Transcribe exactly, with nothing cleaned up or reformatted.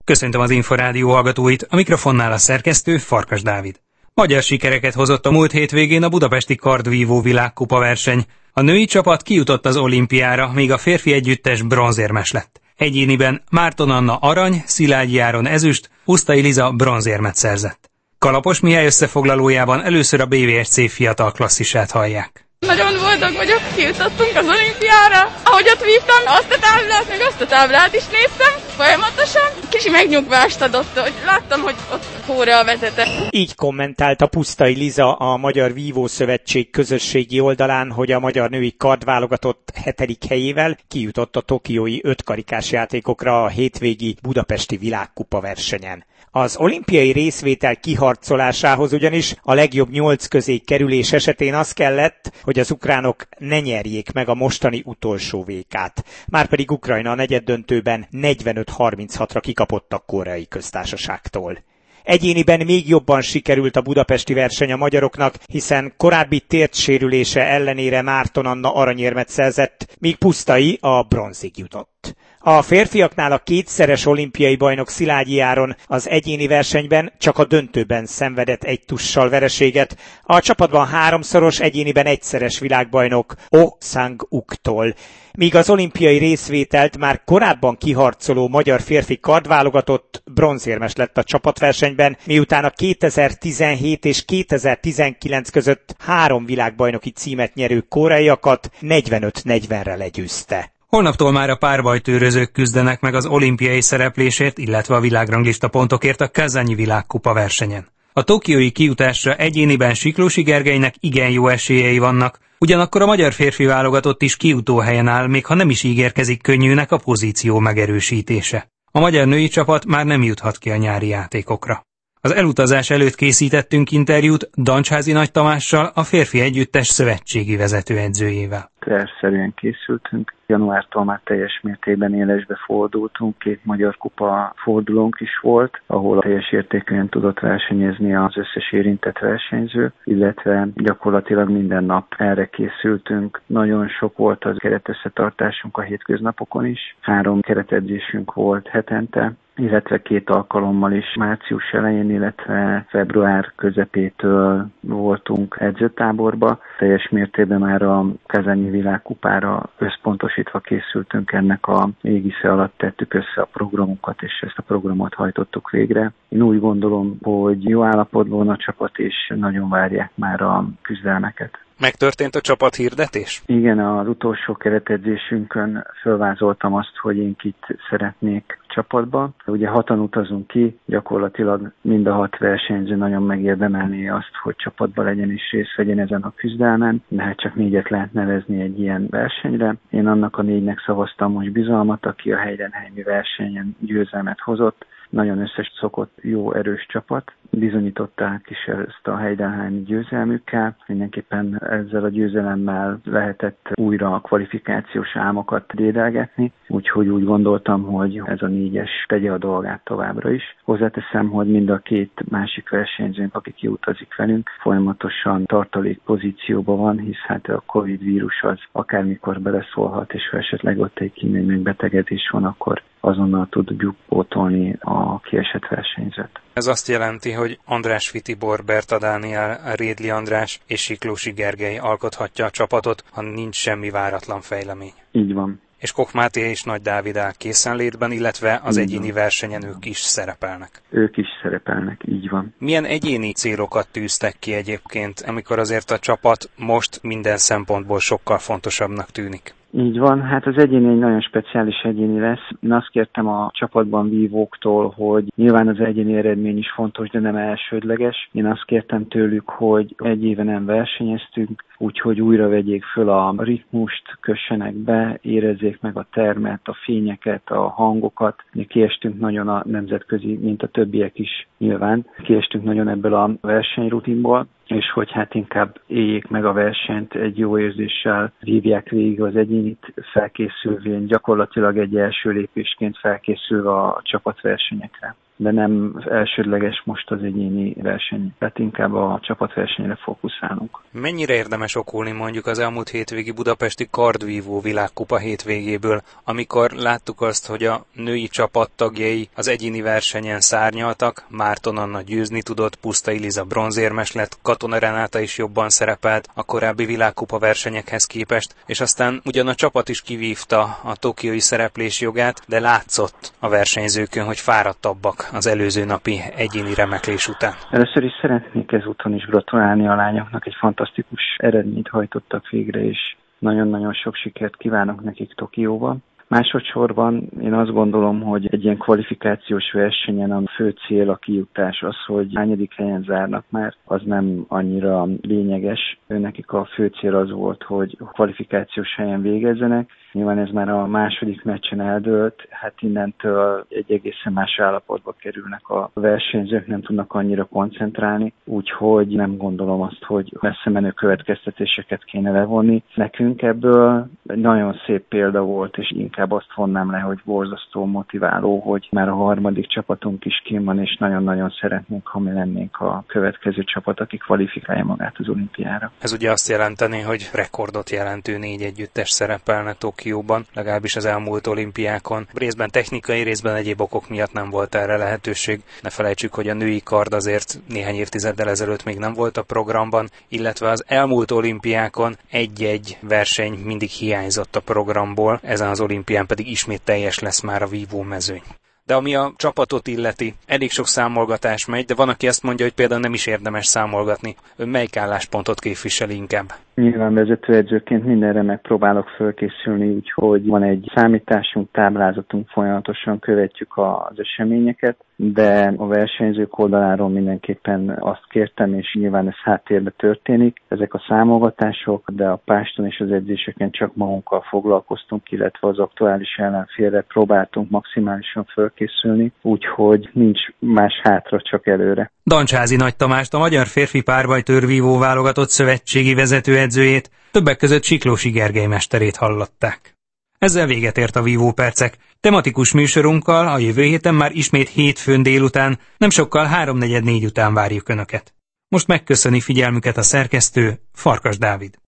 Köszöntöm az Inforádió hallgatóit, a mikrofonnál a szerkesztő Farkas Dávid. Magyar sikereket hozott a múlt hétvégén a budapesti kardvívó világkupa verseny. A női csapat kijutott az olimpiára, míg a férfi együttes bronzérmes lett. Egyéniben Márton Anna arany, Szilágyi Áron ezüst, Pusztai Liza bronzérmet szerzett. Kalapos Mihály összefoglalójában először a bé vé es cé fiatal klasszisát hallják. Nagyon boldog vagyok, kijutottunk az olimpiára. Ahogy ott vívtam azt a táblát, meg azt a táblát is néztem folyamatosan. Kicsi megnyugvást adott, hogy láttam, hogy ott Korea vezete. Így kommentálta Pusztai Liza a Magyar Vívó Szövetség közösségi oldalán, hogy a magyar női kardválogatott hetedik helyével kijutott a tokiói ötkarikás játékokra a hétvégi budapesti világkupa versenyen. Az olimpiai részvétel kiharcolásához ugyanis a legjobb nyolc közé kerülés esetén az kellett, hogy az ukránok ne nyerjék meg a mostani utolsó vékát. Márpedig Ukrajna a negyeddöntőben negyvenöt harminchatra kikapott a Koreai Köztársaságtól. Egyéniben még jobban sikerült a budapesti verseny a magyaroknak, hiszen korábbi térdsérülése ellenére Márton Anna aranyérmet szerzett, míg Pusztai a bronzig jutott. A férfiaknál a kétszeres olimpiai bajnok Szilágyi Áron az egyéni versenyben csak a döntőben szenvedett egy tussal vereséget, a csapatban háromszoros, egyéniben egyszeres világbajnok Oh Sang-uktól. Míg az olimpiai részvételt már korábban kiharcoló magyar férfi kardválogatott bronzérmes lett a csapatversenyben, miután a kétezer-tizenhét és kétezer-tizenkilenc között három világbajnoki címet nyerő koreaiakat negyvenöt negyvenre legyőzte. Holnaptól már a párbajtőrözők küzdenek meg az olimpiai szereplésért, illetve a világranglista pontokért a Kazanyi világkupa versenyen. A tokiói kijutásra egyéniben Siklósi Gergelynek igen jó esélyei vannak, ugyanakkor a magyar férfi válogatott is kijutó helyen áll, még ha nem is ígérkezik könnyűnek a pozíció megerősítése. A magyar női csapat már nem juthat ki a nyári játékokra. Az elutazás előtt készítettünk interjút Dancsházi Nagy Tamással, a férfi együttes szövetségi vezetőedzőjével. Tervszerűen készültünk. Januártól már teljes mértékben élesbe fordultunk, két magyar kupa fordulónk is volt, ahol teljes értékűen tudott versenyezni az összes érintett versenyző, illetve gyakorlatilag minden nap erre készültünk. Nagyon sok volt az keretösszetartásunk a hétköznapokon is, három keretedzésünk volt hetente, illetve két alkalommal is március elején, illetve február közepétől voltunk edzőtáborba. Teljes mértékben már a Kazanyi világkupára összpontosítva készültünk, ennek a égisze alatt tettük össze a programunkat, és ezt a programot hajtottuk végre. Én úgy gondolom, hogy jó állapotban van a csapat, és nagyon várják már a küzdelmeket. Megtörtént a csapathirdetés? Igen, az utolsó keretedzésünkön fölvázoltam azt, hogy én kit szeretnék csapatba. Ugye hatan utazunk ki, gyakorlatilag mind a hat versenyző nagyon megérdemelné azt, hogy csapatba legyen és részt vegyen ezen a küzdelmen, de hát csak négyet lehet nevezni egy ilyen versenyre. Én annak a négynek szavaztam most bizalmat, aki a Heidenheimi versenyen győzelmet hozott. Nagyon összeszokott, jó, erős csapat. Bizonyították is ezt a Heidenheimi győzelmükkel. Mindenképpen ezzel a győzelemmel lehetett újra a kvalifikációs álmokat dédelgetni, úgyhogy úgy gondoltam, hogy ez a négyes tegye a dolgát továbbra is. Hozzáteszem, hogy mind a két másik versenyzőnk, aki kiutazik velünk, folyamatosan tartalék pozícióban van, hisz hát a Covid vírus az akármikor beleszólhat, és ha esetleg ott egy kínai megbetegedés van, akkor azonnal tudjuk pótolni a kiesett versenyzőt. Ez azt jelenti, hogy András Fitibor, Berta Dániel, Rédli András és Siklósi Gergely alkothatja a csapatot, ha nincs semmi váratlan fejlemény. Így van. És Koch Máté és Nagy Dávid áll készenlétben, illetve az egyéni versenyen ők is szerepelnek. Ők is szerepelnek, így van. Milyen egyéni célokat tűztek ki egyébként, amikor azért a csapat most minden szempontból sokkal fontosabbnak tűnik? Így van, hát az egyéni egy nagyon speciális egyéni lesz. Én azt kértem a csapatban vívóktól, hogy nyilván az egyéni eredmény is fontos, de nem elsődleges. Én azt kértem tőlük, hogy egy éve nem versenyeztünk, úgyhogy újra vegyék föl a ritmust, kössenek be, érezzék meg a termet, a fényeket, a hangokat. Mi kiestünk nagyon a nemzetközi, mint a többiek is nyilván. Kiestünk nagyon ebből a versenyrutinból, és hogy hát inkább éljék meg a versenyt, egy jó érzéssel vívják végig az egyénit, felkészülvén, gyakorlatilag egy első lépésként felkészülve a csapatversenyekre. de nem elsődleges most az egyéni verseny, tehát inkább a csapatversenyre fókuszálunk. Mennyire érdemes okulni mondjuk az elmúlt hétvégi budapesti kardvívó világkupa hétvégéből, amikor láttuk azt, hogy a női csapattagjai az egyéni versenyen szárnyaltak, Márton Anna győzni tudott, Pusztai Liza bronzérmes lett, Katona Renáta is jobban szerepelt a korábbi világkupa versenyekhez képest, és aztán ugyan a csapat is kivívta a tokiói szereplés jogát, de látszott a versenyzőkön, hogy fáradtabbak az előző napi egyéni remeklés után. Először is szeretnék ezúton is gratulálni a lányoknak, egy fantasztikus eredményt hajtottak végre, és nagyon-nagyon sok sikert kívánok nekik Tokióban. Másodszorban én azt gondolom, hogy egy ilyen kvalifikációs versenyen a fő cél, a kijutás az, hogy hányadik helyen zárnak már, az nem annyira lényeges. Nekik a fő cél az volt, hogy kvalifikációs helyen végezzenek. Nyilván ez már a második meccsen eldőlt, hát innentől egy egészen más állapotba kerülnek a versenyzők, nem tudnak annyira koncentrálni, úgyhogy nem gondolom azt, hogy messze menő következtetéseket kéne levonni. Nekünk ebből egy nagyon szép példa volt, és inkább azt vonnám le, hogy borzasztó motiváló, hogy már a harmadik csapatunk is kín van, és nagyon-nagyon szeretnénk, ha mi lennénk a következő csapat, aki kvalifikálja magát az olimpiára. Ez ugye azt jelenteni, hogy rekordot jelentő négy együttes szerepelne Tokióban, legalábbis az elmúlt olimpiákon. Részben technikai, részben egyéb okok miatt nem volt erre lehetőség. Ne felejtsük, hogy a női kard azért néhány évtizeddel ezelőtt még nem volt a programban, illetve az elmúlt olimpiákon egy-egy verseny mindig hiányzott a programból, ezen az olimpián pedig ismét teljes lesz már a vívó mezőny. De ami a csapatot illeti, elég sok számolgatás megy, de van, aki azt mondja, hogy például nem is érdemes számolgatni. Ön melyik álláspontot képvisel inkább? Nyilván vezetőedzőként mindenre megpróbálok fölkészülni, úgyhogy van egy számításunk, táblázatunk, folyamatosan követjük az eseményeket, de a versenyzők oldaláról mindenképpen azt kértem, és nyilván ez háttérben történik, ezek a számolgatások, de a páston és az edzéseken csak magunkkal foglalkoztunk, illetve az aktuális ellenfélre próbáltunk maximálisan fölkészülni, úgyhogy nincs más hátra, csak előre. Dancsázi Nagy Tamást, a magyar férfi párbajtőr-vívó válogatott szövetségi vezetőedzőjét, többek között Siklósi Gergely mesterét hallották. Ezzel véget ért a Vívó Percek. Tematikus műsorunkkal a jövő héten már ismét hétfőn délután, nem sokkal háromnegyed négy után várjuk Önöket. Most megköszöni figyelmüket a szerkesztő, Farkas Dávid.